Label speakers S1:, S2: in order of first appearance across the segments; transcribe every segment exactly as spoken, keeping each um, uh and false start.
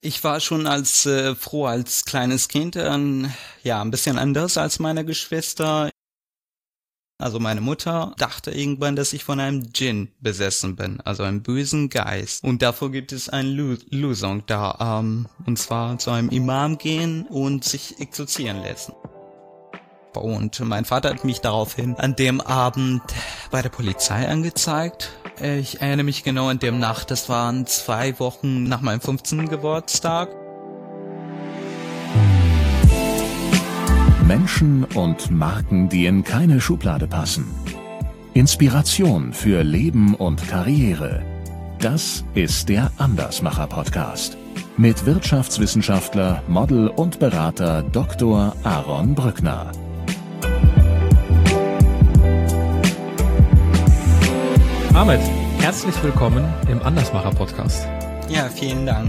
S1: Ich war schon als äh, froh als kleines Kind äh, ja ein bisschen anders als meine Geschwister. Also meine Mutter dachte irgendwann, dass ich von einem Djinn besessen bin, also einem bösen Geist. Und davor gibt es eine Lu- Lösung da, ähm, und zwar zu einem Imam gehen und sich exorzieren lassen. Und mein Vater hat mich daraufhin an dem Abend bei der Polizei angezeigt. Ich erinnere mich genau an dem Nacht, das waren zwei Wochen nach meinem fünfzehnten Geburtstag.
S2: Menschen und Marken, die in keine Schublade passen. Inspiration für Leben und Karriere. Das ist der Andersmacher-Podcast. Mit Wirtschaftswissenschaftler, Model und Berater Doktor Aaron Brückner.
S3: Ahmed, herzlich willkommen im Andersmacher-Podcast.
S1: Ja, vielen Dank.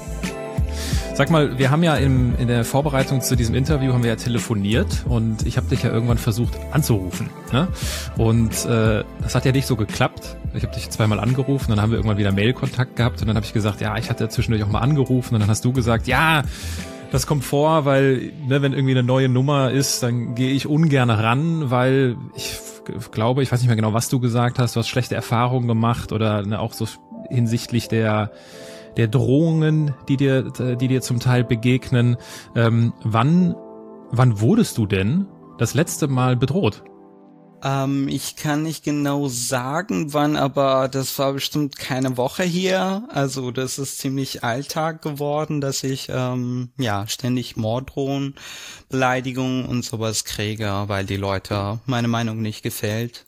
S3: Sag mal, wir haben ja im, in der Vorbereitung zu diesem Interview haben wir ja telefoniert und ich habe dich ja irgendwann versucht anzurufen, ne? Und äh, das hat ja nicht so geklappt. Ich habe dich zweimal angerufen, dann haben wir irgendwann wieder Mailkontakt gehabt und dann habe ich gesagt, ja, ich hatte zwischendurch auch mal angerufen und dann hast du gesagt, ja, das kommt vor, weil ne, wenn irgendwie eine neue Nummer ist, dann gehe ich ungern ran, weil ich glaube, ich weiß nicht mehr genau, was du gesagt hast, du hast schlechte Erfahrungen gemacht oder ne, auch so hinsichtlich der der Drohungen, die dir, die dir zum Teil begegnen. Ähm, wann, wann wurdest du denn das letzte Mal bedroht?
S1: Ähm, ich kann nicht genau sagen, wann, aber das war bestimmt keine Woche hier. Also das ist ziemlich Alltag geworden, dass ich ähm, ja ständig Morddrohungen, Beleidigungen und sowas kriege, weil die Leute meine Meinung nicht gefällt.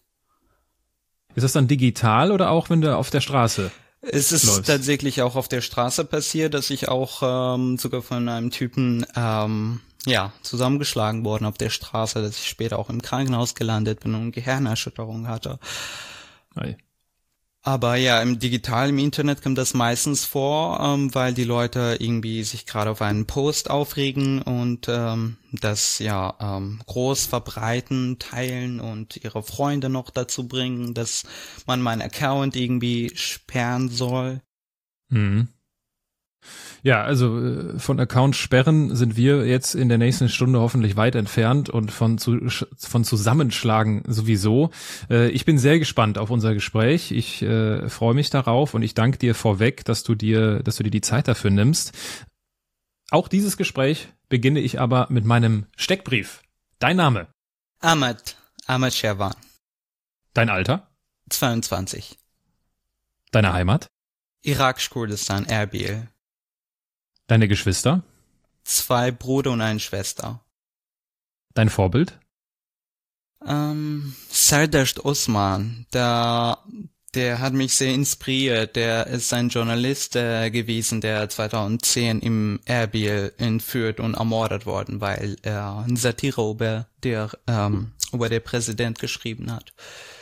S3: Ist das dann digital oder auch wenn du auf der Straße?
S1: Es ist
S3: läufst?
S1: Tatsächlich auch auf der Straße passiert, dass ich auch ähm, sogar von einem Typen ähm, ja zusammengeschlagen worden auf der Straße, dass ich später auch im Krankenhaus gelandet bin und Gehirnerschütterung hatte.
S3: Ei.
S1: Aber ja, im Digital, im Internet kommt das meistens vor, ähm, weil die Leute irgendwie sich gerade auf einen Post aufregen und ähm, das ja ähm, groß verbreiten, teilen und ihre Freunde noch dazu bringen, dass man meinen Account irgendwie sperren soll.
S3: Mhm. Ja, also äh, von Account sperren sind wir jetzt in der nächsten Stunde hoffentlich weit entfernt und von zu, von Zusammenschlagen sowieso. Äh, ich bin sehr gespannt auf unser Gespräch. Ich äh, freue mich darauf und ich danke dir vorweg, dass du dir, dass du dir die Zeit dafür nimmst. Auch dieses Gespräch beginne ich aber mit meinem Steckbrief. Dein Name?
S1: Ahmed, Ahmed Sherwan,
S3: Dein Alter?
S1: zweiundzwanzig.
S3: Deine Heimat?
S1: Irak-Kurdistan, Erbil.
S3: Deine Geschwister?
S1: Zwei Brüder und eine Schwester.
S3: Dein Vorbild?
S1: Ähm, Serdar Osman, der, der hat mich sehr inspiriert. Der ist ein Journalist äh, gewesen, der zweitausendzehn im Erbil entführt und ermordet worden, weil er eine Satire über der, ähm, über der Präsident geschrieben hat.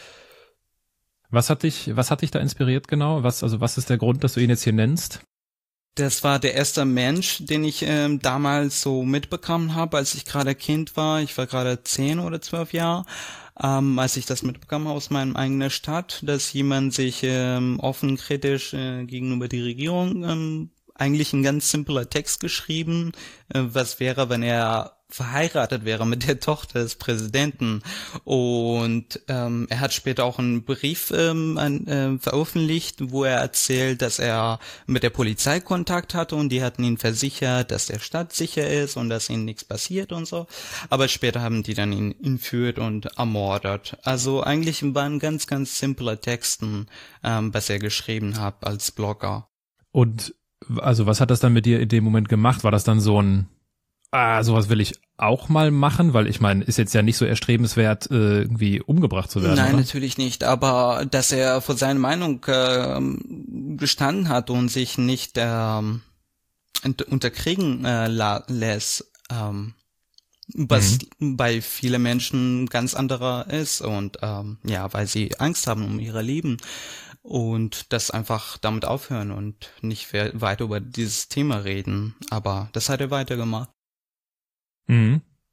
S3: Was hat dich, was hat dich da inspiriert genau? Was, also was ist der Grund, dass du ihn jetzt hier nennst?
S1: Das war der erste Mensch, den ich ähm, damals so mitbekommen habe, als ich gerade Kind war. Ich war gerade zehn oder zwölf Jahre, ähm, als ich das mitbekommen habe aus meinem eigenen Stadt, dass jemand sich ähm, offen kritisch äh, gegenüber die Regierung, ähm, eigentlich ein ganz simpler Text geschrieben, äh, was wäre, wenn er verheiratet wäre mit der Tochter des Präsidenten. Und ähm, er hat später auch einen Brief ähm, an, äh, veröffentlicht, wo er erzählt, dass er mit der Polizei Kontakt hatte und die hatten ihn versichert, dass der Stadt sicher ist und dass ihnen nichts passiert und so. Aber später haben die dann ihn entführt und ermordet. Also eigentlich waren ganz, ganz simple Texten, ähm, was er geschrieben hat als Blogger.
S3: Und also was hat das dann mit dir in dem Moment gemacht? War das dann so ein Ah, sowas will ich auch mal machen, weil ich meine, ist jetzt ja nicht so erstrebenswert, äh, irgendwie umgebracht zu werden.
S1: Nein,
S3: oder?
S1: Natürlich nicht, aber dass er für seine Meinung äh, gestanden hat und sich nicht ähm, unterkriegen äh, la- lässt, ähm, was mhm. bei vielen Menschen ganz anderer ist und ähm, ja, weil sie Angst haben um ihre Leben und das einfach damit aufhören und nicht weiter über dieses Thema reden, aber das hat er weitergemacht.
S3: Mhm.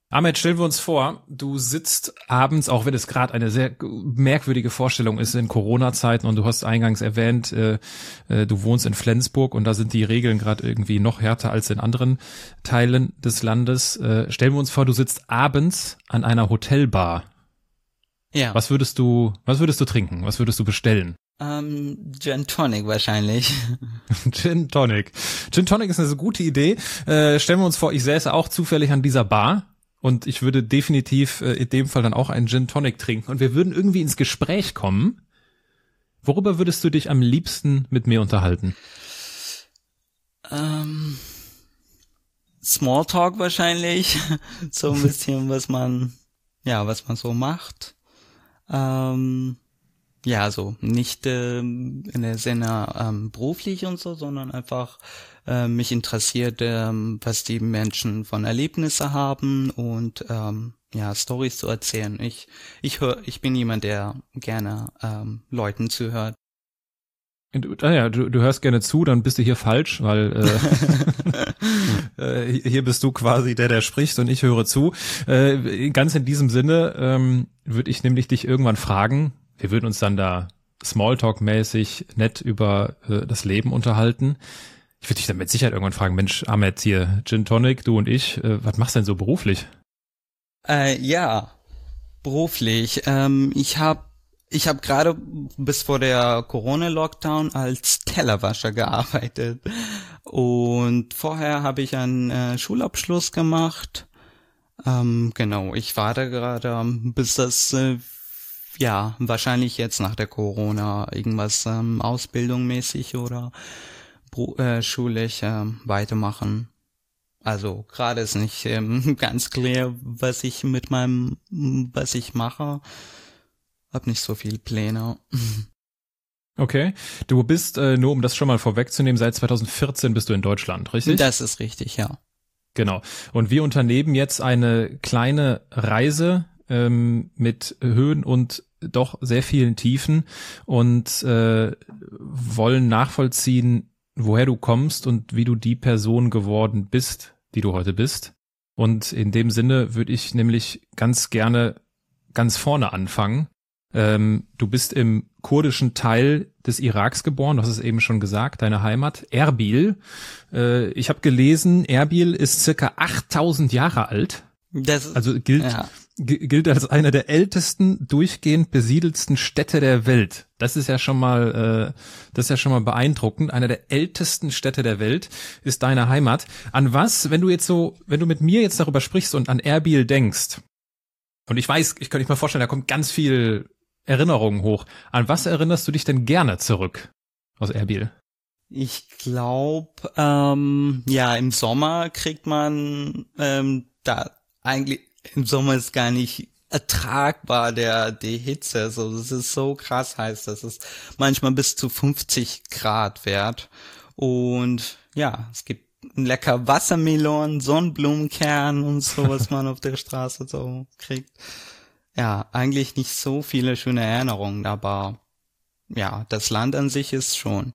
S3: Ahmet, stellen wir uns vor, du sitzt abends, auch wenn es gerade eine sehr merkwürdige Vorstellung ist in Corona-Zeiten und du hast eingangs erwähnt, äh, äh, du wohnst in Flensburg und da sind die Regeln gerade irgendwie noch härter als in anderen Teilen des Landes. Äh, stellen wir uns vor, du sitzt abends an einer Hotelbar.
S1: Ja.
S3: Was würdest du, was würdest du trinken? Was würdest du bestellen?
S1: Ähm, Gin Tonic wahrscheinlich.
S3: Gin Tonic. Gin Tonic ist eine so gute Idee. Äh, stellen wir uns vor, ich säße auch zufällig an dieser Bar. Und ich würde definitiv äh, in dem Fall dann auch einen Gin Tonic trinken. Und wir würden irgendwie ins Gespräch kommen. Worüber würdest du dich am liebsten mit mir unterhalten?
S1: Ähm, Smalltalk wahrscheinlich. So ein bisschen, was man, ja, was man so macht. Ähm, ja, so nicht ähm, in der Sinne ähm, beruflich und so, sondern einfach äh, mich interessiert, ähm, was die Menschen von Erlebnisse haben und ähm, ja, Storys zu erzählen. Ich ich höre, ich bin jemand, der gerne ähm, Leuten zuhört.
S3: Du, ah ja, du, du hörst gerne zu, dann bist du hier falsch, weil äh, äh, hier bist du quasi der, der spricht und ich höre zu. Äh, ganz in diesem Sinne ähm, würde ich nämlich dich irgendwann fragen. Wir würden uns dann da Smalltalk-mäßig nett über äh, das Leben unterhalten. Ich würde dich dann mit Sicherheit irgendwann fragen, Mensch, Ahmet, hier, Gin Tonic, du und ich, äh, was machst du denn so beruflich?
S1: Äh, ja, beruflich. Ähm, ich habe ich hab gerade bis vor der Corona-Lockdown als Tellerwascher gearbeitet. Und vorher habe ich einen äh, Schulabschluss gemacht. Ähm, genau, ich warte gerade, bis das äh, ja, wahrscheinlich jetzt nach der Corona irgendwas ähm, Ausbildung mäßig oder äh, schulisch äh, weitermachen. Also gerade ist nicht ähm, ganz klar, was ich mit meinem, was ich mache. Hab nicht so viel Pläne.
S3: Okay, du bist, äh, nur um das schon mal vorwegzunehmen, seit zwanzig vierzehn bist du in Deutschland, richtig?
S1: Das ist richtig, ja.
S3: Genau. Und wir unternehmen jetzt eine kleine Reise ähm, mit Höhen und doch sehr vielen Tiefen und äh, wollen nachvollziehen, woher du kommst und wie du die Person geworden bist, die du heute bist. Und in dem Sinne würde ich nämlich ganz gerne ganz vorne anfangen. Ähm, du bist im kurdischen Teil des Iraks geboren, du hast es eben schon gesagt, deine Heimat, Erbil. Äh, ich habe gelesen, Erbil ist circa achttausend Jahre alt.
S1: Das,
S3: also gilt
S1: ja.
S3: gilt als einer der ältesten durchgehend besiedelsten Städte der Welt. Das ist ja schon mal, äh, das ist ja schon mal beeindruckend. Einer der ältesten Städte der Welt ist deine Heimat. An was, wenn du jetzt so, wenn du mit mir jetzt darüber sprichst und an Erbil denkst, und ich weiß, ich könnte mir vorstellen, da kommt ganz viel Erinnerungen hoch. An was erinnerst du dich denn gerne zurück aus Erbil?
S1: Ich glaube, ähm, ja, im Sommer kriegt man ähm, da eigentlich im Sommer ist gar nicht ertragbar der die Hitze. Also das ist so krass heiß, dass es manchmal bis zu fünfzig Grad wird. Und ja, es gibt lecker Wassermelon, Sonnenblumenkern und so, was man auf der Straße so kriegt. Ja, eigentlich nicht so viele schöne Erinnerungen, aber ja, das Land an sich ist schon.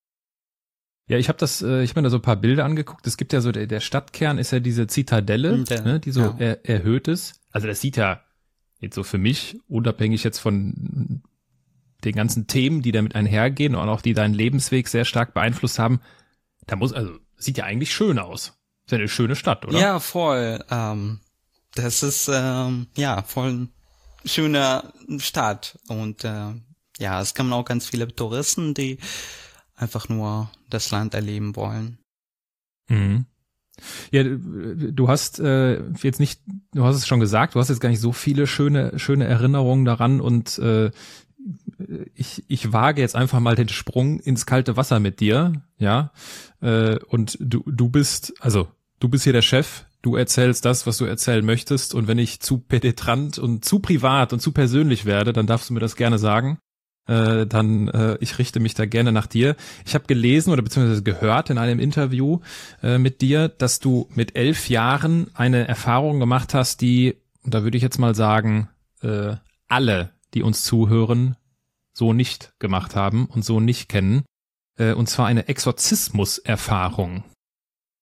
S3: Ja, ich habe das, äh, ich habe mir da so ein paar Bilder angeguckt. Es gibt ja so, der, der Stadtkern ist ja diese Zitadelle, der, ne, die so
S1: ja.
S3: er, erhöht ist. Also das sieht ja jetzt so für mich, unabhängig jetzt von den ganzen Themen, die damit einhergehen und auch die deinen Lebensweg sehr stark beeinflusst haben, da muss, also sieht ja eigentlich schön aus. Ist ja eine schöne Stadt, oder?
S1: Ja, voll. Ähm, das ist ähm, ja voll schöne Stadt und äh, ja, es kommen auch ganz viele Touristen, die einfach nur das Land erleben wollen.
S3: Mhm. Ja, du hast äh, jetzt nicht, du hast es schon gesagt, du hast jetzt gar nicht so viele schöne schöne Erinnerungen daran und äh, ich ich wage jetzt einfach mal den Sprung ins kalte Wasser mit dir, ja, äh, und du du bist, also du bist hier der Chef. Du erzählst das, was du erzählen möchtest und wenn ich zu penetrant und zu privat und zu persönlich werde, dann darfst du mir das gerne sagen. Äh, dann äh, ich richte mich da gerne nach dir. Ich habe gelesen oder beziehungsweise gehört in einem Interview äh, mit dir, dass du mit elf Jahren eine Erfahrung gemacht hast, die, und da würde ich jetzt mal sagen, äh, alle, die uns zuhören, so nicht gemacht haben und so nicht kennen. Äh, und zwar eine Exorzismus-Erfahrung.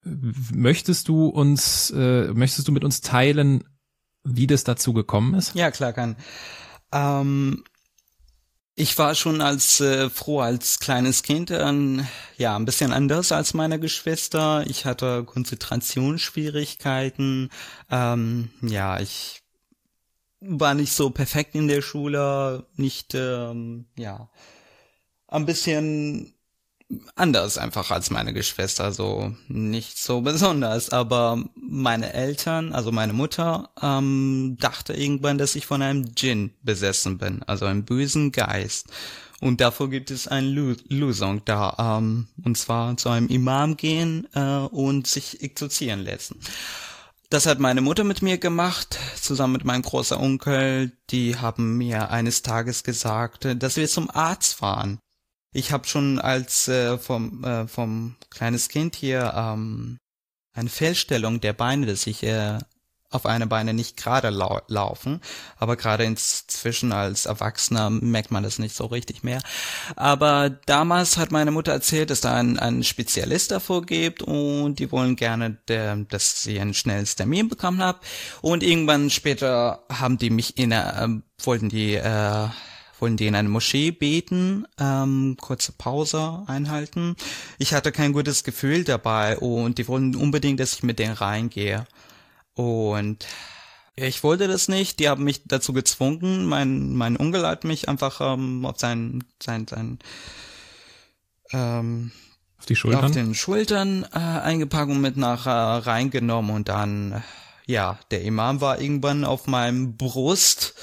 S3: möchtest du uns, äh, möchtest du mit uns teilen, wie das dazu gekommen ist?
S1: Ja, klar, kann. Ähm, ich war schon als äh, froh als kleines Kind äh, ja ein bisschen anders als meine Geschwister. Ich hatte Konzentrationsschwierigkeiten. Ähm, ja, ich war nicht so perfekt in der Schule, nicht ähm, ja ein bisschen anders einfach als meine Geschwister, so nicht so besonders, aber meine Eltern, also meine Mutter, ähm, dachte irgendwann, dass ich von einem Djinn besessen bin, also einem bösen Geist. Und davor gibt es eine Lösung da, ähm, und zwar zu einem Imam gehen äh, und sich exorzieren lassen. Das hat meine Mutter mit mir gemacht, zusammen mit meinem großen Onkel. Die haben mir eines Tages gesagt, dass wir zum Arzt fahren. Ich habe schon als äh, vom äh, vom kleines Kind hier ähm, eine Fehlstellung der Beine, dass ich äh, auf eine Beine nicht gerade lau- laufen, aber gerade inzwischen als Erwachsener merkt man das nicht so richtig mehr. Aber damals hat meine Mutter erzählt, dass da ein, ein Spezialist davor gibt und die wollen gerne, der, dass sie ein schnelles Termin bekommen haben. Und irgendwann später haben die mich in einer, äh, wollten die äh, wollten die in eine Moschee beten, ähm, kurze Pause einhalten. Ich hatte kein gutes Gefühl dabei und die wollten unbedingt, dass ich mit denen reingehe. Und ich wollte das nicht, die haben mich dazu gezwungen. Mein mein Onkel hat mich einfach ähm, auf seinen sein sein ähm,
S3: auf die Schultern,
S1: auf den Schultern äh, eingepackt und mit nach äh, reingenommen und dann ja, der Imam war irgendwann auf meinem Brust.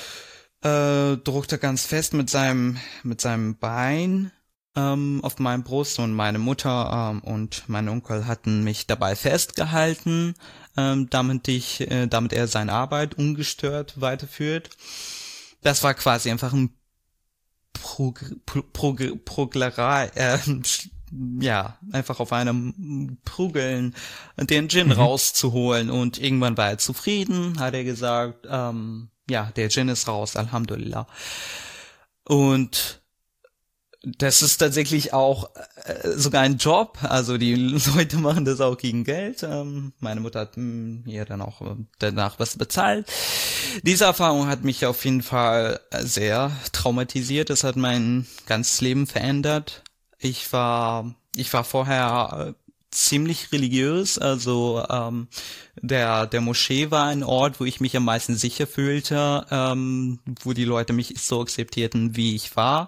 S1: Äh, druckte ganz fest mit seinem mit seinem Bein ähm, auf meinem Brust und meine Mutter ähm, und mein Onkel hatten mich dabei festgehalten, ähm, damit ich, äh, damit er seine Arbeit ungestört weiterführt. Das war quasi einfach ein Prog- Prog- Proglerei, äh, ja, einfach auf einem Prügeln den Djinn mhm. rauszuholen und irgendwann war er zufrieden, hat er gesagt, ähm, ja, der Djinn ist raus, Alhamdulillah. Und das ist tatsächlich auch äh, sogar ein Job, also die Leute machen das auch gegen Geld. Ähm, meine Mutter hat mir dann auch äh, danach was bezahlt. Diese Erfahrung hat mich auf jeden Fall sehr traumatisiert, das hat mein ganzes Leben verändert. Ich war, ich war vorher äh, ziemlich religiös, also ähm, der der Moschee war ein Ort, wo ich mich am meisten sicher fühlte, ähm, wo die Leute mich so akzeptierten, wie ich war.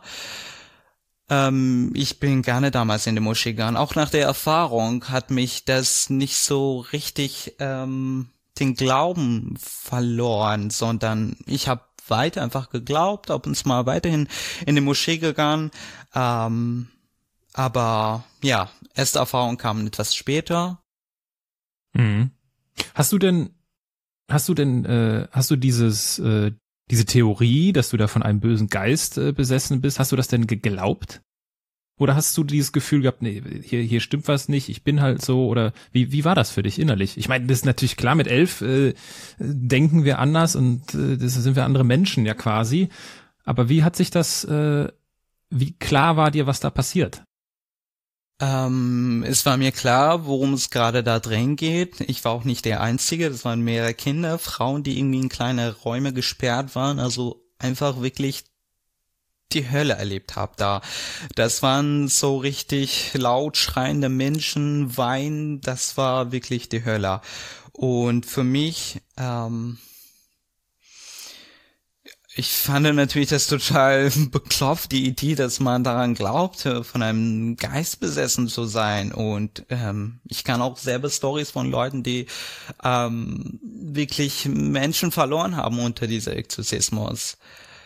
S1: Ähm, ich bin gerne damals in die Moschee gegangen. Auch nach der Erfahrung hat mich das nicht so richtig ähm, den Glauben verloren, sondern ich habe weiter einfach geglaubt, ab und zu mal weiterhin in die Moschee gegangen. Ähm, Aber ja, erste Erfahrung kam etwas später.
S3: Mhm. Hast du denn, hast du denn, äh, hast du dieses, äh, diese Theorie, dass du da von einem bösen Geist äh, besessen bist, hast du das denn geglaubt? Oder hast du dieses Gefühl gehabt, nee, hier, hier stimmt was nicht, ich bin halt so, oder wie, wie war das für dich innerlich? Ich meine, das ist natürlich klar, mit elf äh, denken wir anders und äh, das sind wir andere Menschen ja quasi. Aber wie hat sich das, äh, wie klar war dir, was da passiert?
S1: Ähm, es war mir klar, worum es gerade da drin geht. Ich war auch nicht der Einzige, das waren mehrere Kinder, Frauen, die irgendwie in kleine Räume gesperrt waren, also einfach wirklich die Hölle erlebt habe da. Das waren so richtig laut schreiende Menschen, Wein, das war wirklich die Hölle. Und für mich, ähm, ich fand natürlich das total beklopft, die Idee, dass man daran glaubt, von einem Geist besessen zu sein. Und ähm, ich kann auch selber Stories von Leuten, die ähm, wirklich Menschen verloren haben unter dieser Exorzismus.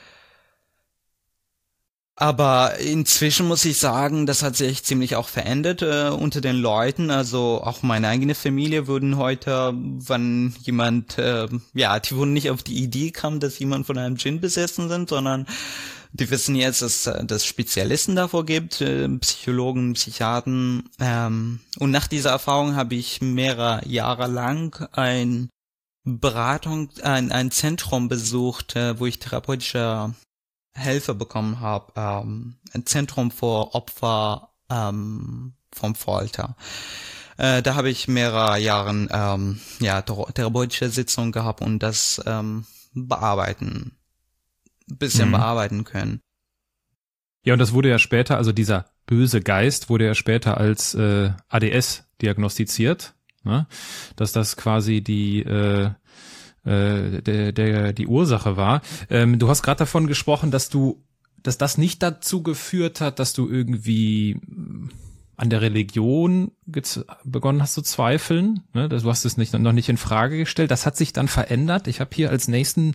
S1: Aber inzwischen muss ich sagen, das hat sich ziemlich auch verändert äh, unter den Leuten. Also auch meine eigene Familie würden heute, wenn jemand, äh, ja, die würden nicht auf die Idee kommen, dass jemand von einem Djinn besessen sind, sondern die wissen jetzt, dass es Spezialisten davor gibt, äh, Psychologen, Psychiatern. Ähm, und nach dieser Erfahrung habe ich mehrere Jahre lang ein Beratung, ein, ein Zentrum besucht, äh, wo ich therapeutische Hilfe bekommen habe, ähm, ein Zentrum für Opfer ähm, vom Folter. Äh, da habe ich mehrere Jahre ähm, ja, therapeutische Sitzungen gehabt und das ähm, bearbeiten, ein bisschen mhm. bearbeiten können.
S3: Ja, und das wurde ja später, also dieser böse Geist wurde ja später als äh, A D S diagnostiziert, ne? Dass das quasi die äh, äh, der, der die Ursache war. Ähm, du hast gerade davon gesprochen, dass du, dass das nicht dazu geführt hat, dass du irgendwie an der Religion begonnen hast zu zweifeln, ne? Du hast es nicht, noch nicht in Frage gestellt. Das hat sich dann verändert. Ich habe hier als nächsten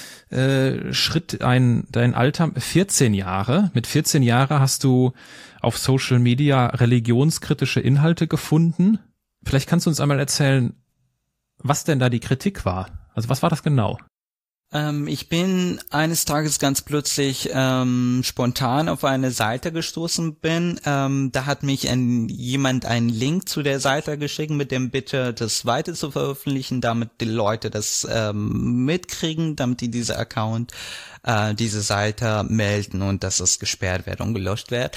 S3: äh, Schritt ein dein Alter vierzehn Jahre. Mit vierzehn Jahren hast du auf Social Media religionskritische Inhalte gefunden. Vielleicht kannst du uns einmal erzählen, was denn da die Kritik war. Also was war das genau?
S1: Ähm, ich bin eines Tages ganz plötzlich ähm, spontan auf eine Seite gestoßen bin. Ähm, da hat mich ein, jemand einen Link zu der Seite geschickt mit dem Bitte, das weiter zu veröffentlichen, damit die Leute das ähm, mitkriegen, damit die diese Account, äh, diese Seite melden und dass es gesperrt wird und gelöscht wird.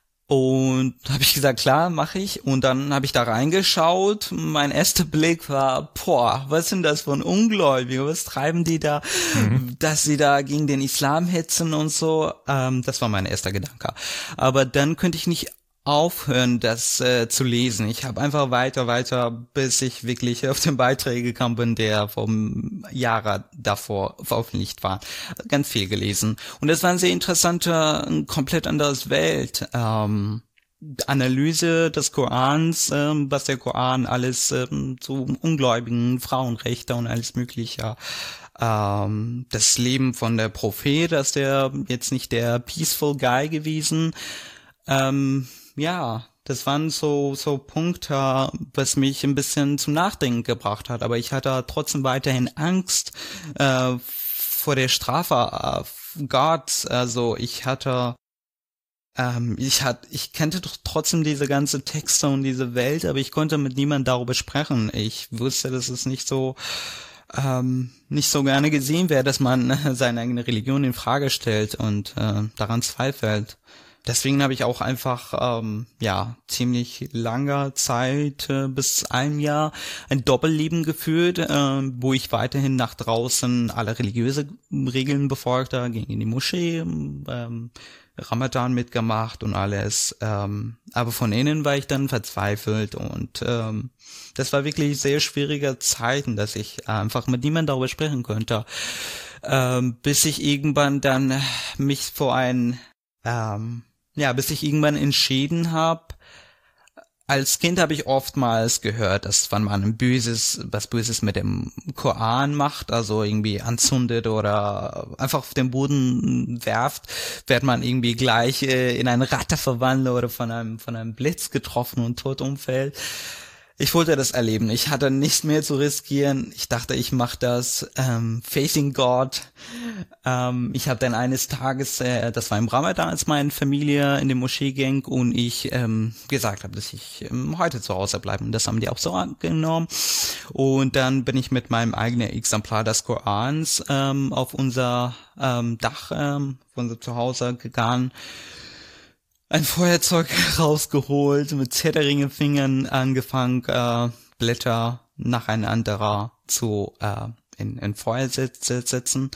S1: Und habe ich gesagt, klar, mache ich. Und dann habe ich da reingeschaut. Mein erster Blick war, boah, was sind das für ein Ungläubige? Was treiben die da? Mhm. Dass sie da gegen den Islam hetzen und so. Ähm, das war mein erster Gedanke. Aber dann könnte ich nicht aufhören, das äh, zu lesen. Ich habe einfach weiter, weiter, bis ich wirklich auf den Beitrag gekommen bin, der vom Jahre davor veröffentlicht war. Ganz viel gelesen. Und das war eine sehr interessante, ein komplett anderes Welt. Ähm, Analyse des Korans, ähm, was der Koran alles ähm, zu ungläubigen Frauenrechte und alles Mögliche. Ähm, das Leben von der Prophet, dass der jetzt nicht der peaceful Guy gewesen. Ähm, Ja, das waren so so Punkte, was mich ein bisschen zum Nachdenken gebracht hat. Aber ich hatte trotzdem weiterhin Angst äh, vor der Strafe äh, Gottes. Also ich hatte, ähm, ich hatte, ich kannte doch trotzdem diese ganze Texte und diese Welt, aber ich konnte mit niemandem darüber sprechen. Ich wusste, dass es nicht so ähm, nicht so gerne gesehen wäre, dass man seine eigene Religion in Frage stellt und äh, daran zweifelt. Deswegen habe ich auch einfach, ähm, ja, ziemlich langer Zeit, äh, bis ein Jahr, ein Doppelleben geführt, äh, wo ich weiterhin nach draußen alle religiöse Regeln befolgte, ging in die Moschee, ähm, Ramadan mitgemacht und alles. Ähm, aber von innen war ich dann verzweifelt und ähm, das war wirklich sehr schwierige Zeiten, dass ich einfach mit niemandem darüber sprechen konnte, ähm, bis ich irgendwann dann mich vor ein ähm, Ja, bis ich irgendwann entschieden habe. Als Kind habe ich oftmals gehört, dass wenn man ein Böses, was Böses mit dem Koran macht, also irgendwie anzündet oder einfach auf den Boden werft, wird man irgendwie gleich äh, in eine Ratte verwandelt oder von einem von einem Blitz getroffen und tot umfällt. Ich wollte das erleben. Ich hatte nichts mehr zu riskieren. Ich dachte, ich mache das ähm, Facing God. Ähm, ich habe dann eines Tages, äh, das war im Ramadan, als meine Familie in die Moschee ging und ich ähm, gesagt habe, dass ich ähm, heute zu Hause bleibe. Und das haben die auch so angenommen. Und dann bin ich mit meinem eigenen Exemplar des Korans ähm, auf unser ähm, Dach, ähm, auf unser Zuhause gegangen. Ein Feuerzeug rausgeholt, mit zitterigen Fingern angefangen, äh, Blätter nacheinander zu äh, in, in Feuer setzen.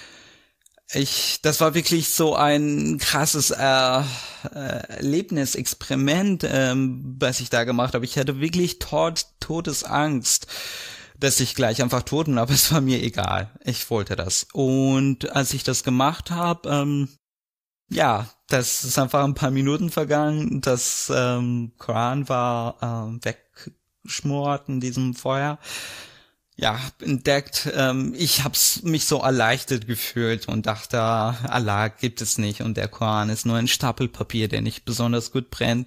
S1: Ich, das war wirklich so ein krasses äh, äh, Erlebnisexperiment, ähm, was ich da gemacht habe. Ich hatte wirklich tot, Todesangst, dass ich gleich einfach tot bin, aber es war mir egal. Ich wollte das. Und als ich das gemacht habe, ähm, ja, das ist einfach ein paar Minuten vergangen. Das ähm, Koran war ähm, weggeschmort in diesem Feuer. Ja, entdeckt. Ähm, ich hab's mich so erleichtert gefühlt und dachte, Allah gibt es nicht und der Koran ist nur ein Stapel Papier, der nicht besonders gut brennt.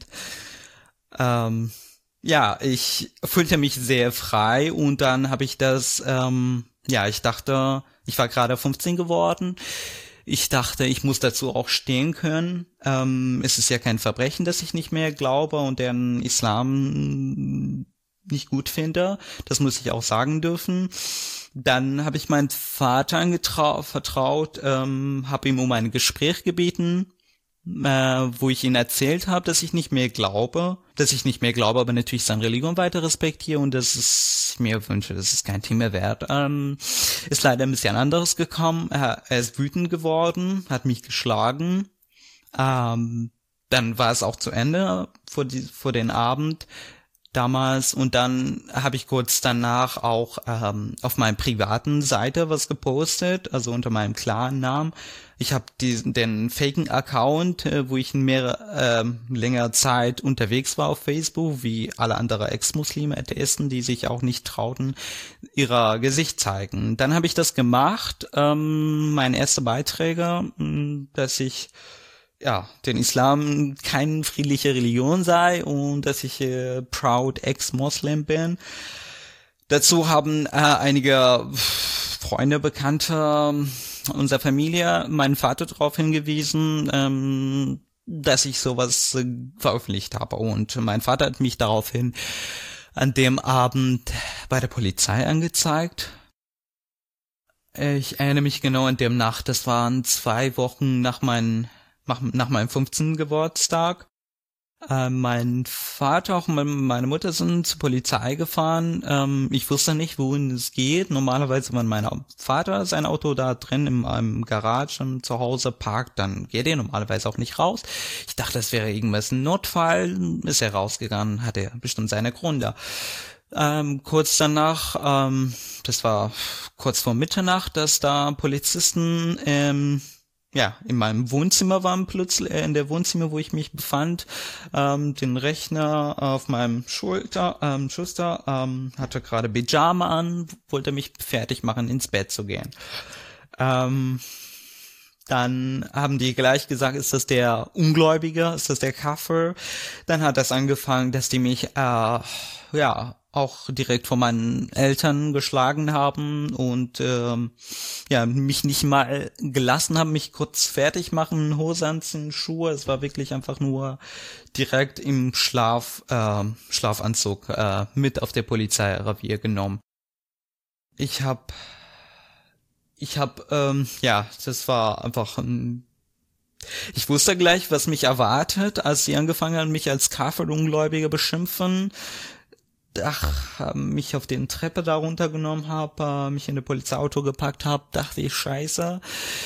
S1: Ähm, ja, ich fühlte mich sehr frei und dann habe ich das, ähm, ja, ich dachte, ich war gerade fünfzehn geworden. Ich dachte, ich muss dazu auch stehen können. Ähm, es ist ja kein Verbrechen, dass ich nicht mehr glaube und den Islam nicht gut finde. Das muss ich auch sagen dürfen. Dann habe ich meinen Vater angetra- vertraut, ähm, habe ihm um ein Gespräch gebeten. äh, wo ich ihnen erzählt habe, dass ich nicht mehr glaube, dass ich nicht mehr glaube, aber natürlich seine Religion weiter respektiere und dass es mir wünsche, das ist kein Thema wert. Ähm, ist leider ein bisschen anderes gekommen. Er, er ist wütend geworden, hat mich geschlagen. Ähm, dann war es auch zu Ende vor, die, vor den Abend damals und dann habe ich kurz danach auch ähm, auf meiner privaten Seite was gepostet, also unter meinem klaren Namen. Ich habe diesen den faken Account, äh, wo ich mehrere äh, längere Zeit unterwegs war auf Facebook, wie alle andere Ex-Muslime, Atheisten, die sich auch nicht trauten, ihrer Gesicht zeigen. Dann habe ich das gemacht, ähm, meine erste Beiträge, mh, dass ich ja, den Islam keine friedliche Religion sei und dass ich äh, proud Ex-Moslem bin. Dazu haben äh, einige Freunde, Bekannte unserer Familie meinen Vater darauf hingewiesen, ähm, dass ich sowas äh, veröffentlicht habe. Und mein Vater hat mich daraufhin an dem Abend bei der Polizei angezeigt. Ich erinnere mich genau an dem Nacht, das waren zwei Wochen nach meinem nach meinem fünfzehnten Geburtstag. Äh, mein Vater, auch meine Mutter sind zur Polizei gefahren. Ähm, ich wusste nicht, wohin es geht. Normalerweise, wenn mein Vater sein Auto da drin im, im Garage im Zuhause parkt, dann geht er normalerweise auch nicht raus. Ich dachte, das wäre irgendwas ein Notfall. Ist er rausgegangen, hat er bestimmt seine Gründe. Ähm, kurz danach, ähm, das war kurz vor Mitternacht, dass da Polizisten ähm, ja, in meinem Wohnzimmer waren plötzlich, äh, in der Wohnzimmer, wo ich mich befand, ähm, den Rechner auf meinem Schulter, ähm, Schuster, ähm, hatte gerade Pyjama an, wollte mich fertig machen, ins Bett zu gehen. Ähm, dann haben die gleich gesagt, ist das der Ungläubige, ist das der Kafir? Dann hat das angefangen, dass die mich, äh, ja, auch direkt von meinen Eltern geschlagen haben und ähm, ja mich nicht mal gelassen haben, mich kurz fertig machen, Hose anziehen, Schuhe. Es war wirklich einfach nur direkt im Schlaf äh, Schlafanzug äh, mit auf der Polizeirevier genommen. Ich hab ich hab ähm, ja, das war einfach ein ich wusste gleich, was mich erwartet, als sie angefangen haben, mich als Kafir-Ungläubige beschimpfen. Ach, mich auf den Treppe da runtergenommen habe, mich in ein Polizeiauto gepackt habe, dachte ich, scheiße.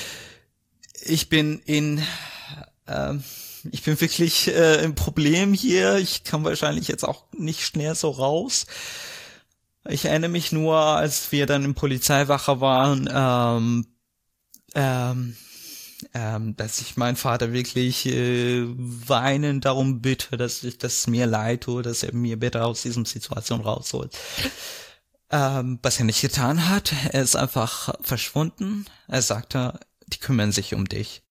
S1: Ich bin in, äh, ich bin wirklich äh, im Problem hier. Ich kann wahrscheinlich jetzt auch nicht schnell so raus. Ich erinnere mich nur, als wir dann im Polizeiwache waren, ähm, ähm, Ähm, dass ich meinen Vater wirklich äh, weinend darum bitte, dass ich das mir leid tue, dass er mir bitte aus dieser Situation rausholt. Ähm, was er nicht getan hat, er ist einfach verschwunden. Er sagte, die kümmern sich um dich.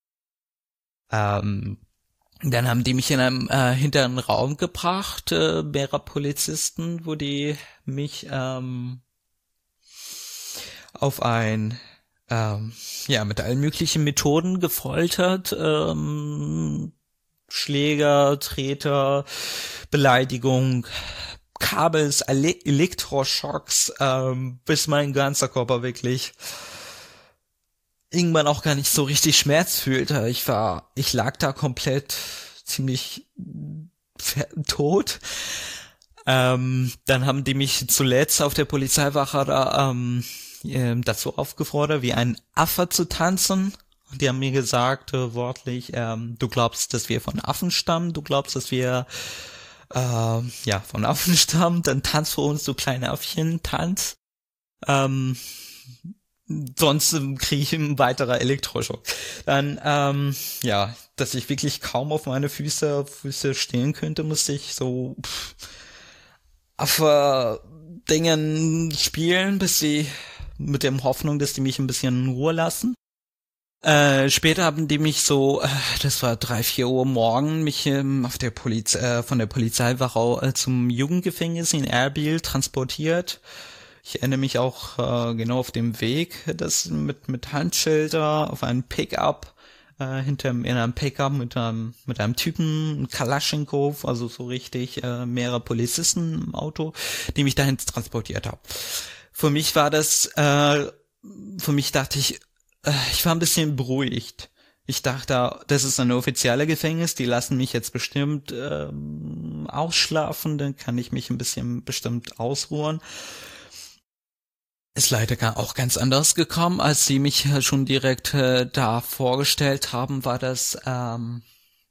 S1: Ähm, dann haben die mich in einem äh, hinteren Raum gebracht, äh, mehrere Polizisten, wo die mich ähm, auf ein Ähm, ja, mit allen möglichen Methoden gefoltert, ähm, Schläger, Treter, Beleidigung, Kabels, Ele- Elektroschocks, ähm, bis mein ganzer Körper wirklich irgendwann auch gar nicht so richtig Schmerz fühlte. Ich war, ich lag da komplett ziemlich tot. Ähm, dann haben die mich zuletzt auf der Polizeiwache da, ähm, dazu aufgefordert, wie ein Affe zu tanzen. Und die haben mir gesagt, äh, wortlich, ähm, du glaubst, dass wir von Affen stammen, du glaubst, dass wir äh, ja von Affen stammen, dann tanz für uns, du kleine Affchen, tanz. Ähm, sonst ähm, kriege ich einen weiteren Elektroschock. Dann, ähm, ja, dass ich wirklich kaum auf meine Füße, Füße stehen könnte, musste ich so pff, Affe-Dingen spielen, bis sie mit der Hoffnung, dass die mich ein bisschen in Ruhe lassen. Äh, später haben die mich so, äh, das war drei, vier Uhr morgen, mich ähm, auf der Poliz äh, von der Polizeiwache äh, zum Jugendgefängnis in Erbil transportiert. Ich erinnere mich auch äh, genau auf dem Weg, das mit mit Handschilder auf einem Pickup, äh, hinter in einem Pickup mit einem mit einem Typen, Kalaschnikow, also so richtig äh, mehrere Polizisten im Auto, die mich dahin transportiert haben. Für mich war das, äh, für mich dachte ich, äh, ich war ein bisschen beruhigt. Ich dachte, das ist ein offizieller Gefängnis, die lassen mich jetzt bestimmt ähm, ausschlafen, dann kann ich mich ein bisschen bestimmt ausruhen. Ist leider auch ganz anders gekommen, als sie mich schon direkt äh, da vorgestellt haben, war das ähm,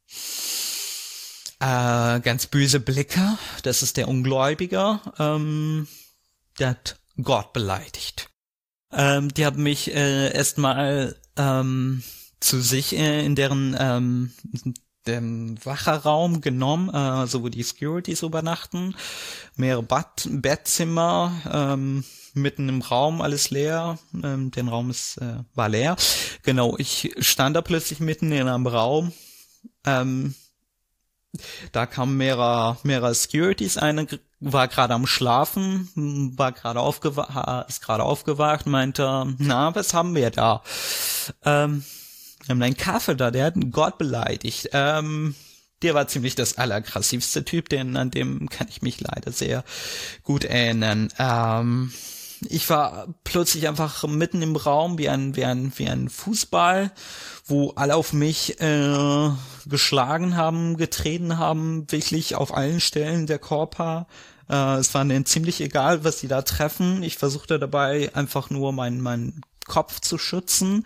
S1: äh, ganz böse Blicke. Das ist der Ungläubige, ähm, der hat Gott beleidigt. Ähm, die haben mich äh, erstmal ähm, zu sich äh, in deren ähm, dem Wacherraum genommen, äh, so wo die Securities übernachten, mehrere Bad Bettzimmer, ähm, mitten im Raum, alles leer, ähm, der Raum ist äh, war leer. Genau, ich stand da plötzlich mitten in einem Raum, ähm, da kamen mehrere, mehrere Securities, eine war gerade am Schlafen, war gerade aufgewacht, ist gerade aufgewacht, meinte, na, was haben wir da? Ähm, wir haben einen Kaffee da, der hat einen Gott beleidigt. Ähm, der war ziemlich das alleraggressivste Typ, denn an dem kann ich mich leider sehr gut erinnern. Ähm, ich war plötzlich einfach mitten im Raum wie ein, wie ein, wie ein Fußball, wo alle auf mich äh, geschlagen haben, getreten haben, wirklich auf allen Stellen der Körper. Äh, es war denen ziemlich egal, was sie da treffen. Ich versuchte dabei einfach nur meinen meinen Kopf zu schützen.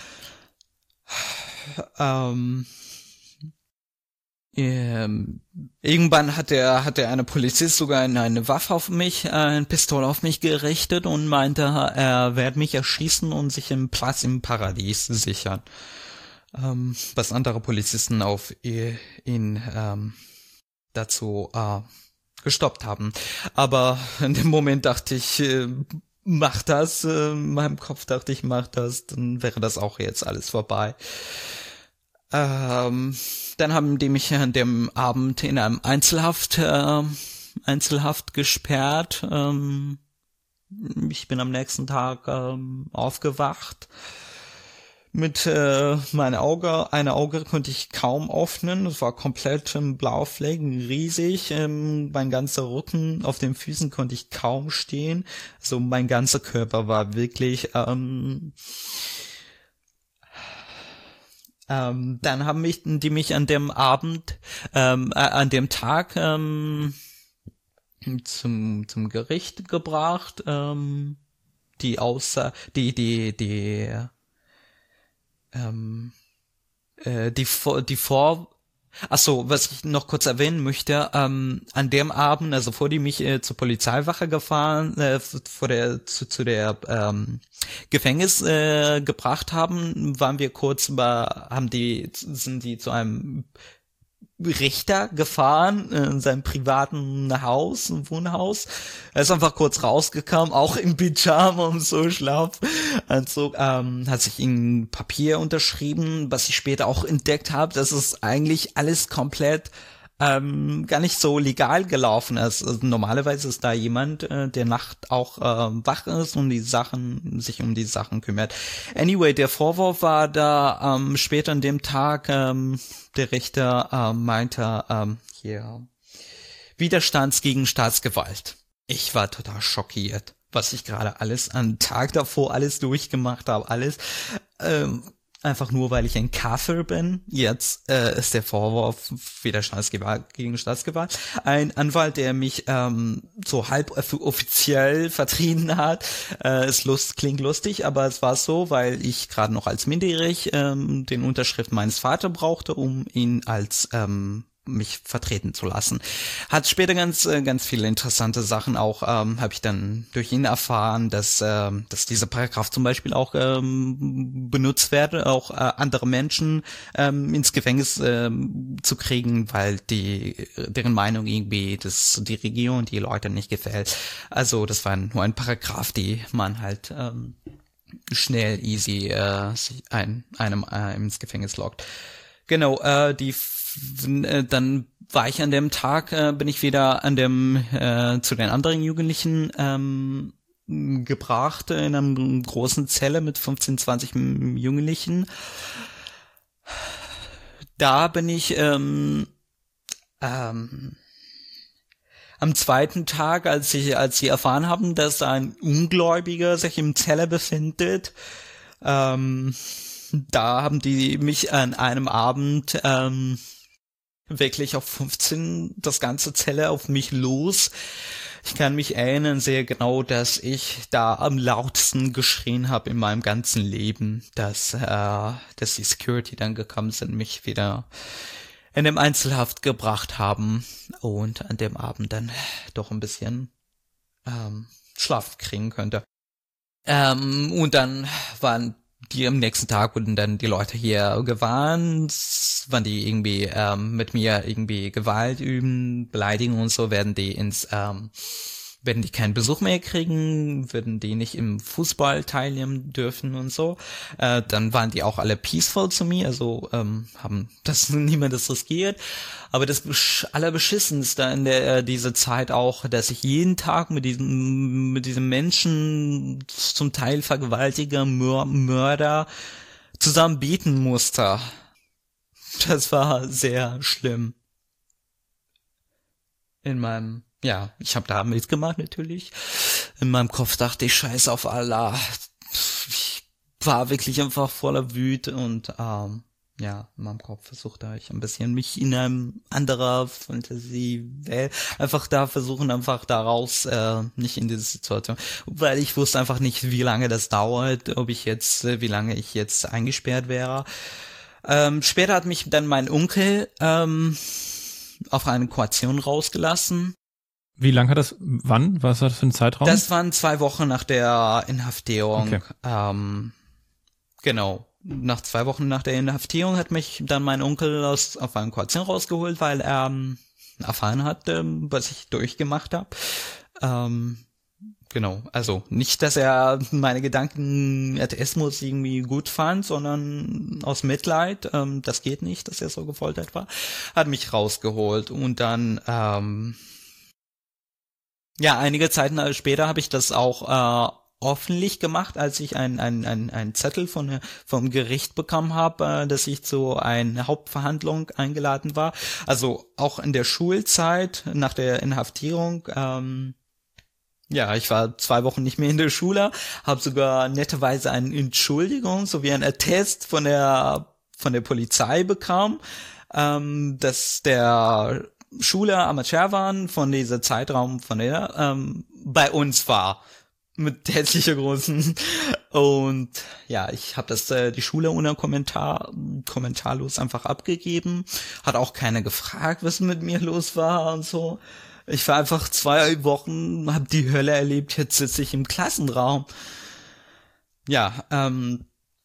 S1: Ähm, ähm, irgendwann hat der hat der eine Polizist sogar eine Waffe auf mich, äh, eine Pistole auf mich gerichtet und meinte, er werde mich erschießen und sich im Platz im Paradies sichern. Ähm, was andere Polizisten auf ihn ähm, dazu äh, gestoppt haben. Aber in dem Moment dachte ich, äh, mach das, äh, in meinem Kopf dachte ich, mach das, dann wäre das auch jetzt alles vorbei. Ähm, dann haben die mich an dem Abend in einem Einzelhaft, äh, Einzelhaft gesperrt. Ähm, ich bin am nächsten Tag ähm, aufgewacht. Mit äh, meinem Auge, eine Auge konnte ich kaum öffnen, es war komplett im Blauflecken, riesig, ähm, mein ganzer Rücken, auf den Füßen konnte ich kaum stehen, also mein ganzer Körper war wirklich, ähm, ähm, dann haben mich, die mich an dem Abend, ähm, äh, an dem Tag ähm, zum zum Gericht gebracht, ähm, die außer, die die die Ähm, äh, die vor, die vor, ach so, was ich noch kurz erwähnen möchte, ähm, an dem Abend, also vor die mich äh, zur Polizeiwache gefahren, äh, vor der, zu, zu der, ähm, Gefängnis, äh, gebracht haben, waren wir kurz über, haben die, sind die zu einem Richter gefahren, in seinem privaten Haus, ein Wohnhaus. Er ist einfach kurz rausgekommen, auch im Pyjama und so Schlafanzug, ähm, hat sich in Papier unterschrieben, was ich später auch entdeckt habe, dass es eigentlich alles komplett ähm, gar nicht so legal gelaufen ist. Also normalerweise ist da jemand, äh, der Nacht auch äh, wach ist und die Sachen, sich um die Sachen kümmert. Anyway, der Vorwurf war da ähm, später an dem Tag, ähm, der Richter äh, meinte, ähm, hier, Widerstands gegen Staatsgewalt. Ich war total schockiert, was ich gerade alles am Tag davor alles durchgemacht habe, alles, ähm, einfach nur, weil ich ein Kafir bin. Jetzt äh, ist der Vorwurf Widerstandsgewalt gegen Staatsgewalt. Ein Anwalt, der mich ähm, so halb offiziell vertreten hat, äh, ist lust, klingt lustig, aber es war so, weil ich gerade noch als minderjährig ähm, den Unterschrift meines Vaters brauchte, um ihn als ähm, mich vertreten zu lassen. Hat später ganz ganz viele interessante Sachen auch, ähm, habe ich dann durch ihn erfahren, dass ähm, dass dieser Paragraph zum Beispiel auch ähm, benutzt werde, auch äh, andere Menschen ähm, ins Gefängnis ähm, zu kriegen, weil die deren Meinung irgendwie das die Regierung, die Leute nicht gefällt. Also das war nur ein Paragraph, die man halt ähm, schnell easy äh, sich ein, einem äh, ins Gefängnis lockt. Genau, äh, die dann war ich an dem Tag, äh, bin ich wieder an dem äh, zu den anderen Jugendlichen ähm, gebracht in einer großen Zelle mit fünfzehn, zwanzig Jugendlichen. Da bin ich ähm, ähm, am zweiten Tag, als ich, als sie erfahren haben, dass ein Ungläubiger sich im Zelle befindet, ähm, da haben die mich an einem Abend ähm, wirklich auf fünfzehn das ganze Zelle auf mich los. Ich kann mich erinnern sehr genau, dass ich da am lautesten geschrien habe in meinem ganzen Leben, dass, äh, dass die Security dann gekommen sind, mich wieder in dem Einzelhaft gebracht haben und an dem Abend dann doch ein bisschen ähm, Schlaf kriegen könnte. Ähm, und dann waren die am nächsten Tag wurden dann die Leute hier gewarnt, wann die irgendwie ähm, mit mir irgendwie Gewalt üben, beleidigen und so, werden die ins, ähm, werden die keinen Besuch mehr kriegen, würden die nicht im Fußball teilnehmen dürfen und so. Äh, dann waren die auch alle peaceful zu mir, also ähm, haben das niemand das riskiert. Aber das Allerbeschissenste in der äh, diese Zeit auch, dass ich jeden Tag mit diesem mit diesem Menschen, zum Teil Vergewaltiger, Mör- Mörder, zusammen beten musste. Das war sehr schlimm. In meinem Ja, ich habe da mitgemacht natürlich. In meinem Kopf dachte ich, scheiß auf Allah. Ich war wirklich einfach voller Wut und ähm, ja, in meinem Kopf versuchte ich ein bisschen mich in einem anderer Fantasiewelt einfach da versuchen, einfach daraus äh, nicht in diese Situation, weil ich wusste einfach nicht, wie lange das dauert, ob ich jetzt, wie lange ich jetzt eingesperrt wäre. Ähm, später hat mich dann mein Onkel ähm, auf eine Kaution rausgelassen.
S3: Wie lange hat das, wann? Was war das für ein Zeitraum?
S1: Das waren zwei Wochen nach der Inhaftierung. Okay. Ähm, genau. Nach zwei Wochen nach der Inhaftierung hat mich dann mein Onkel aus, auf eine Kaution rausgeholt, weil er ähm, erfahren hat, ähm, was ich durchgemacht habe. Ähm, genau. Also nicht, dass er meine Gedanken Atheismus irgendwie gut fand, sondern aus Mitleid. Ähm, das geht nicht, dass er so gefoltert war. Hat mich rausgeholt und dann ähm, ja, einige Zeit später habe ich das auch äh, öffentlich gemacht, als ich ein ein ein, ein Zettel von vom Gericht bekommen habe, äh, dass ich zu einer Hauptverhandlung eingeladen war. Also auch in der Schulzeit nach der Inhaftierung. Ähm, ja, ich war zwei Wochen nicht mehr in der Schule, habe sogar netterweise eine Entschuldigung sowie ein Attest von der von der Polizei bekommen, ähm, dass der Schule Amateur waren von dieser Zeitraum von der ähm, bei uns war mit herzlicher Großen und ja, ich habe das äh, die Schule ohne Kommentar kommentarlos einfach abgegeben, hat auch keiner gefragt, was mit mir los war und so. Ich war einfach zwei Wochen, habe die Hölle erlebt, jetzt sitze ich im Klassenraum. Ja, ähm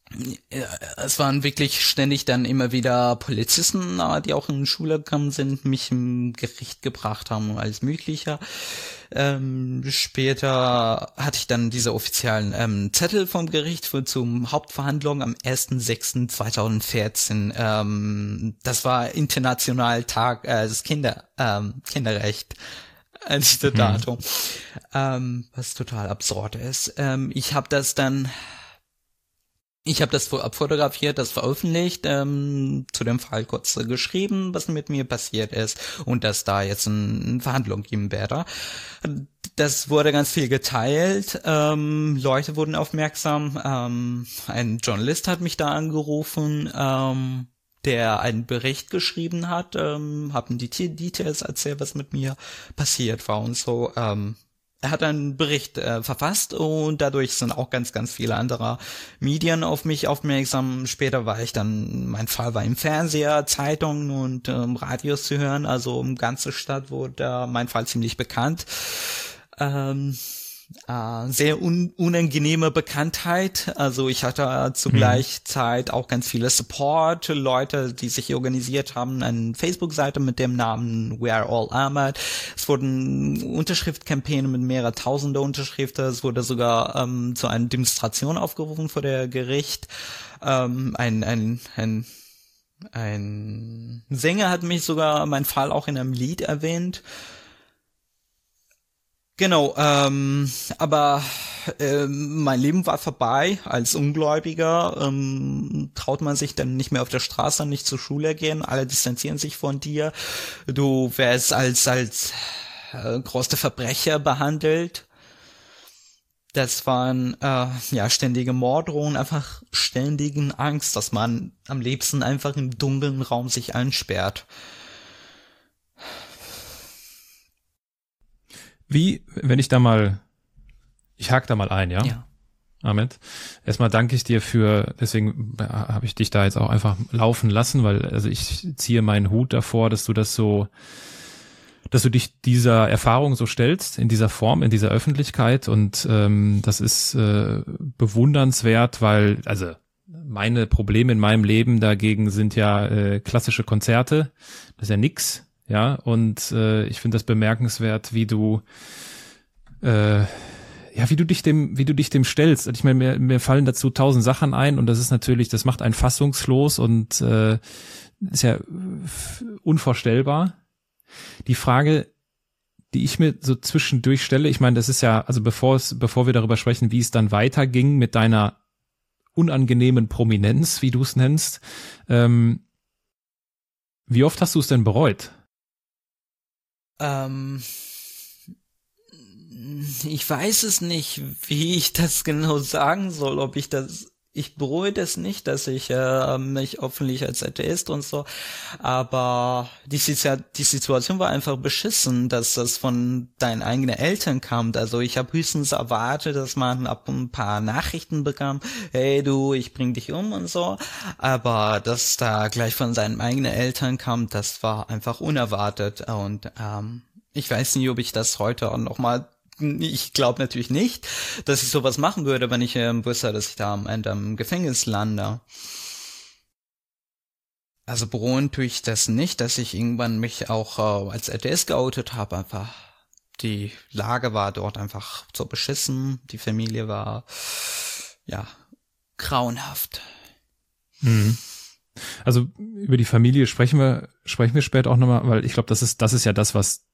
S1: es waren wirklich ständig dann immer wieder Polizisten, die auch in die Schule gekommen sind, mich im Gericht gebracht haben, alles Mögliche. Ähm, später hatte ich dann diese offiziellen ähm, Zettel vom Gericht für zum Hauptverhandlung am erster sechster zweitausendvierzehn. Ähm, das war international Tag äh, des Kinder ähm, Kinderrecht. Als das Datum. Hm. Ähm, was total absurd ist. Ähm, ich habe das dann Ich habe das fotografiert, das veröffentlicht, ähm, zu dem Fall kurz äh, geschrieben, was mit mir passiert ist und dass da jetzt ein, eine Verhandlung geben werde. Das wurde ganz viel geteilt, ähm, Leute wurden aufmerksam, ähm, ein Journalist hat mich da angerufen, ähm, der einen Bericht geschrieben hat, ähm, haben die Details erzählt, was mit mir passiert war und so, ähm, Er hat einen Bericht äh, verfasst und dadurch sind auch ganz, ganz viele andere Medien auf mich aufmerksam. Später war ich dann, mein Fall war im Fernseher, Zeitungen und ähm, Radios zu hören. Also im ganzen Stadt wurde mein Fall ziemlich bekannt. Ähm, äh, sehr un- unangenehme Bekanntheit. Also ich hatte zur gleichen Zeit auch ganz viele Support, Leute, die sich organisiert haben, eine Facebook-Seite mit dem Namen We Are All Ahmad. Es wurden Unterschriftkampagnen mit mehreren Tausende Unterschriften. Es wurde sogar ähm, zu einer Demonstration aufgerufen vor der Gericht. Ähm, ein, ein, ein, ein Sänger hat mich sogar, mein Fall auch in einem Lied erwähnt. Genau, ähm, aber ähm, mein Leben war vorbei als Ungläubiger, ähm, traut man sich dann nicht mehr auf der Straße, nicht zur Schule gehen, alle distanzieren sich von dir, du wirst als als äh, großer Verbrecher behandelt. Das waren äh, ja ständige Morddrohungen, einfach ständigen Angst, dass man am liebsten einfach im dunklen Raum sich einsperrt.
S3: Wie, wenn ich da mal, ich hake da mal ein, ja?
S1: Ja.
S3: Ahmed, erstmal danke ich dir für, deswegen habe ich dich da jetzt auch einfach laufen lassen, weil also ich ziehe meinen Hut davor, dass du das so, dass du dich dieser Erfahrung so stellst, in dieser Form, in dieser Öffentlichkeit, und ähm, das ist äh, bewundernswert, weil, also meine Probleme in meinem Leben dagegen sind ja äh, klassische Konzerte, das ist ja nix, ja, und äh, ich finde das bemerkenswert, wie du äh, ja, wie du dich dem, wie du dich dem stellst. Ich meine, mir, mir fallen dazu tausend Sachen ein, und das ist natürlich, das macht einen fassungslos und äh, ist ja unvorstellbar. Die Frage, die ich mir so zwischendurch stelle, ich meine, das ist ja, also bevor es, bevor wir darüber sprechen, wie es dann weiterging mit deiner unangenehmen Prominenz, wie du es nennst, ähm, wie oft hast du es denn bereut?
S1: Ähm, ich weiß es nicht, wie ich das genau sagen soll, ob ich das, ich bereue das nicht, dass ich äh, mich öffentlich als Atheist und so, aber die, die Situation war einfach beschissen, dass das von deinen eigenen Eltern kam. Also ich habe höchstens erwartet, dass man ab ein paar Nachrichten bekam, hey du, ich bring dich um und so, aber dass da gleich von seinen eigenen Eltern kam, das war einfach unerwartet, und ähm, ich weiß nicht, ob ich das heute auch noch mal, ich glaube natürlich nicht, dass ich sowas machen würde, wenn ich ähm, wüsste, dass ich da am Ende im Gefängnis lande. Also bereuen tue ich das nicht, dass ich irgendwann mich auch äh, als Atheist geoutet habe. Einfach die Lage war dort einfach so beschissen, die Familie war ja grauenhaft.
S3: Mhm. Also über die Familie sprechen wir sprechen wir später auch nochmal, weil ich glaube, das ist das ist ja das, was,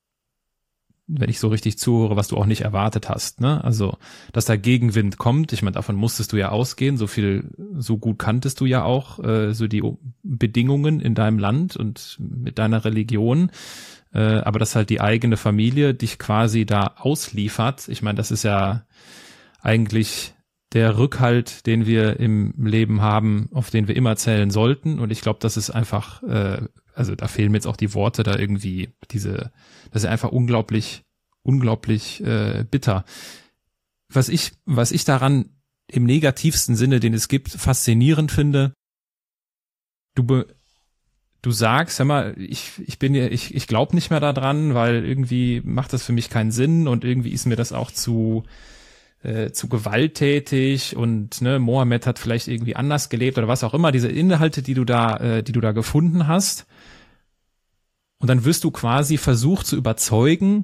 S3: wenn ich so richtig zuhöre, was du auch nicht erwartet hast, ne? Also, dass da Gegenwind kommt, ich meine, davon musstest du ja ausgehen, so viel, so gut kanntest du ja auch, äh, so die Bedingungen in deinem Land und mit deiner Religion, äh, aber dass halt die eigene Familie dich quasi da ausliefert, ich meine, das ist ja eigentlich der Rückhalt, den wir im Leben haben, auf den wir immer zählen sollten, und ich glaube, das ist einfach, äh, also da fehlen mir jetzt auch die Worte, da irgendwie diese, das ist einfach unglaublich, unglaublich äh, bitter. Was ich, was ich daran im negativsten Sinne, den es gibt, faszinierend finde, du be, du sagst, hör mal, ich, ich bin ja, ich, ich glaube nicht mehr daran, weil irgendwie macht das für mich keinen Sinn und irgendwie ist mir das auch zu Äh, zu gewalttätig und ne, Mohammed hat vielleicht irgendwie anders gelebt oder was auch immer, diese Inhalte, die du da, äh, die du da gefunden hast. Und dann wirst du quasi versucht zu überzeugen,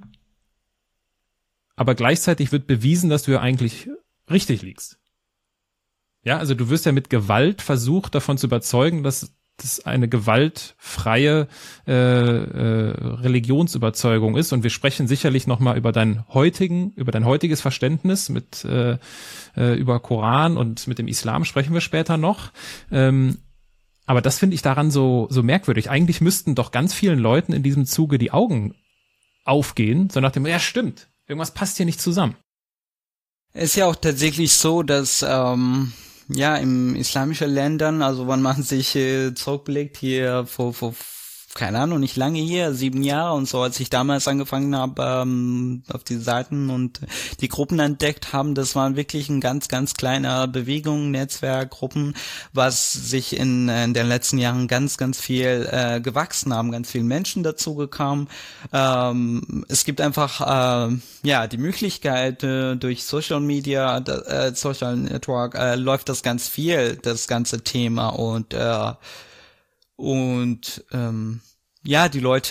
S3: aber gleichzeitig wird bewiesen, dass du ja eigentlich richtig liegst. Ja, also du wirst ja mit Gewalt versucht, davon zu überzeugen, dass das eine gewaltfreie äh, äh, Religionsüberzeugung ist, und wir sprechen sicherlich noch mal über deinen heutigen, über dein heutiges Verständnis mit äh, äh, über Koran und mit dem Islam sprechen wir später noch. Ähm, aber das finde ich daran so so merkwürdig. Eigentlich müssten doch ganz vielen Leuten in diesem Zuge die Augen aufgehen, so nach dem, ja stimmt, irgendwas passt hier nicht zusammen.
S1: Es ist ja auch tatsächlich so, dass ähm ja, im islamischen Ländern, also wenn man sich äh, zurückblickt, hier vor, vor, keine Ahnung, nicht lange hier, sieben Jahre und so, als ich damals angefangen habe, ähm, auf die Seiten und die Gruppen entdeckt haben, das waren wirklich ein ganz, ganz kleiner Bewegung, Netzwerk, Gruppen, was sich in, in den letzten Jahren ganz, ganz viel äh, gewachsen haben, ganz viele Menschen dazugekommen. Ähm, es gibt einfach, äh, ja, die Möglichkeit, äh, durch Social Media, äh, Social Network, äh, läuft das ganz viel, das ganze Thema, und äh, Und ähm, ja, die Leute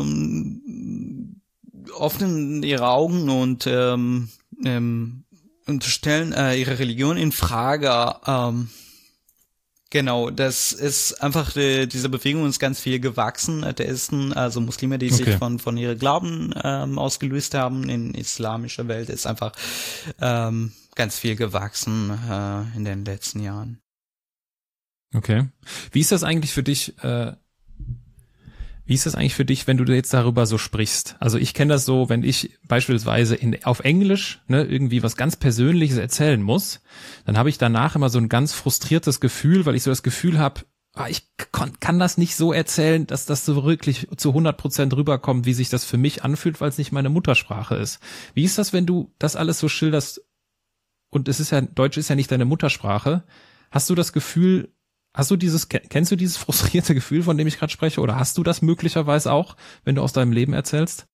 S1: ähm, öffnen ihre Augen und ähm, ähm, und stellen äh, ihre Religion in Frage. Ähm, genau, das ist einfach, äh, diese Bewegung ist ganz viel gewachsen. Atheisten, also Muslime, die okay. sich von von ihren Glauben ähm, ausgelöst haben in islamischer Welt, ist einfach ähm, ganz viel gewachsen äh, in den letzten Jahren.
S3: Okay. Wie ist das eigentlich für dich, äh, Wie ist das eigentlich für dich, wenn du jetzt darüber so sprichst? Also ich kenne das so, wenn ich beispielsweise in, auf Englisch ne, irgendwie was ganz Persönliches erzählen muss, dann habe ich danach immer so ein ganz frustriertes Gefühl, weil ich so das Gefühl habe, ah, ich kann, kann das nicht so erzählen, dass das so wirklich zu hundert Prozent rüberkommt, wie sich das für mich anfühlt, weil es nicht meine Muttersprache ist. Wie ist das, wenn du das alles so schilderst und es ist ja, Deutsch ist ja nicht deine Muttersprache, hast du das Gefühl, Hast du dieses, kennst du dieses frustrierte Gefühl, von dem ich gerade spreche, oder hast du das möglicherweise auch, wenn du aus deinem Leben erzählst?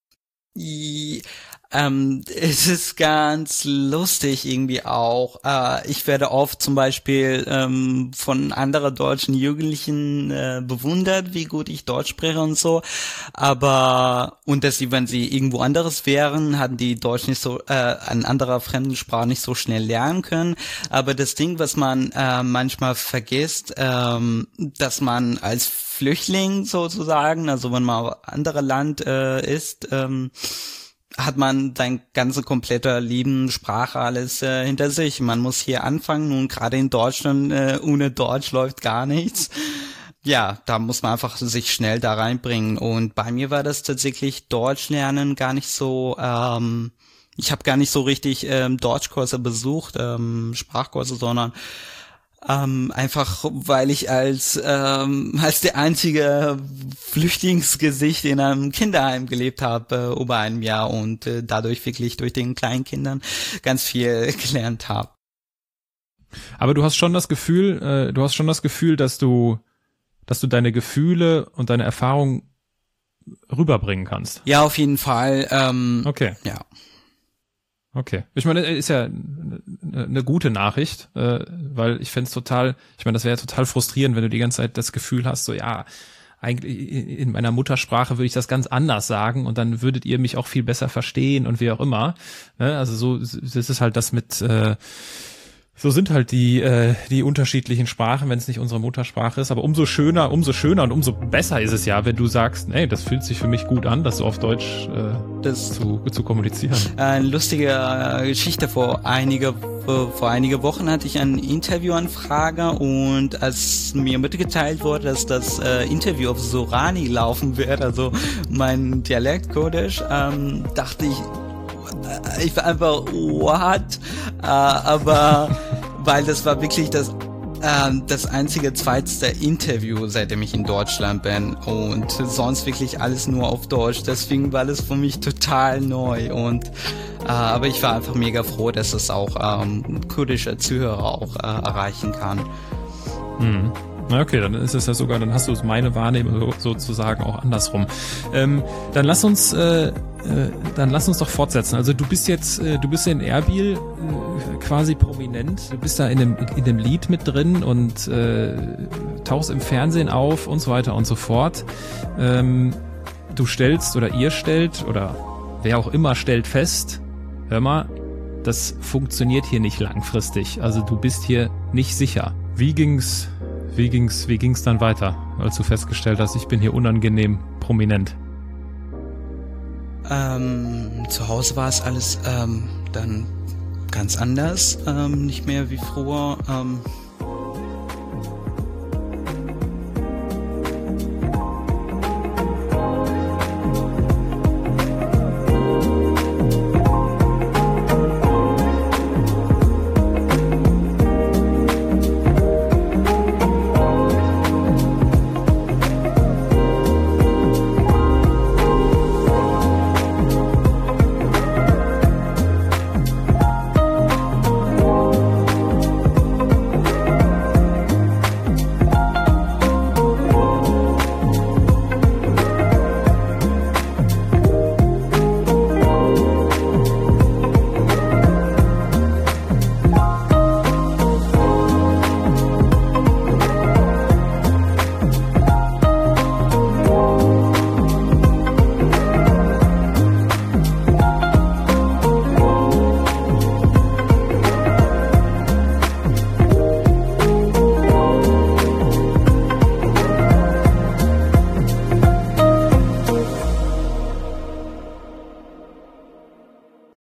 S1: I, ähm, es ist ganz lustig irgendwie auch. Äh, ich werde oft zum Beispiel ähm, von anderen deutschen Jugendlichen äh, bewundert, wie gut ich Deutsch spreche und so. Aber und dass sie, wenn sie irgendwo anderes wären, hatten die Deutsch nicht so, äh, an anderer fremden Sprache nicht so schnell lernen können. Aber das Ding, was man äh, manchmal vergisst, ähm, dass man als Flüchtling sozusagen, also wenn man auf anderer Land äh, ist, ähm, hat man sein ganze komplette Leben, Sprache, alles äh, hinter sich. Man muss hier anfangen und gerade in Deutschland, äh, ohne Deutsch läuft gar nichts. Ja, da muss man einfach sich schnell da reinbringen. Und bei mir war das tatsächlich Deutsch lernen gar nicht so, ähm, ich habe gar nicht so richtig ähm, Deutschkurse besucht, ähm, Sprachkurse, sondern Ähm, einfach, weil ich als ähm, als der einzige Flüchtlingsgesicht in einem Kinderheim gelebt habe äh, über ein Jahr und äh, dadurch wirklich durch den Kleinkindern ganz viel gelernt habe.
S3: Aber du hast schon das Gefühl, äh, du hast schon das Gefühl, dass du, dass du deine Gefühle und deine Erfahrungen rüberbringen kannst.
S1: Ja, auf jeden Fall. Ähm,
S3: okay.
S1: Ja.
S3: Okay. Ich meine, ist ja eine gute Nachricht, äh, weil ich fände es total, ich meine, das wäre ja total frustrierend, wenn du die ganze Zeit das Gefühl hast, so ja, eigentlich in meiner Muttersprache würde ich das ganz anders sagen und dann würdet ihr mich auch viel besser verstehen und wie auch immer. Ne? Also so, das ist halt das mit, äh, so sind halt die äh, die unterschiedlichen Sprachen, wenn es nicht unsere Muttersprache ist. Aber umso schöner, umso schöner und umso besser ist es ja, wenn du sagst, nee, das fühlt sich für mich gut an, das so auf Deutsch äh, das zu, zu kommunizieren.
S1: Eine lustige äh, Geschichte. Vor einige vor, vor einige Wochen hatte ich eine Interviewanfrage und als mir mitgeteilt wurde, dass das äh, Interview auf Sorani laufen wird, also mein Dialekt Kurdisch, ähm, dachte ich, ich war einfach, what? Uh, aber, weil das war wirklich das, uh, das einzige zweite Interview, seitdem ich in Deutschland bin und sonst wirklich alles nur auf Deutsch. Deswegen war das für mich total neu und, uh, aber ich war einfach mega froh, dass es auch um, kurdische Zuhörer auch uh, erreichen kann.
S3: Mhm. Na okay, dann ist es ja sogar, dann hast du meine Wahrnehmung sozusagen auch andersrum. Ähm, dann lass uns, äh, äh, dann lass uns doch fortsetzen. Also du bist jetzt, äh, du bist in Erbil äh, quasi prominent. Du bist da in dem in dem Lied mit drin und äh, tauchst im Fernsehen auf und so weiter und so fort. Ähm, du stellst oder ihr stellt oder wer auch immer stellt fest, hör mal, das funktioniert hier nicht langfristig. Also du bist hier nicht sicher. Wie ging's? Wie ging's, wie ging's dann weiter, als du festgestellt hast, ich bin hier unangenehm prominent?
S1: Ähm, zu Hause war es alles ähm, dann ganz anders, ähm, nicht mehr wie früher. Ähm,